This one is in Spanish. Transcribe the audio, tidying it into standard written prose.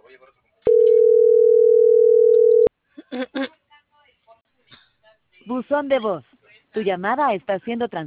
Buzón de voz. Tu llamada está siendo transmitida.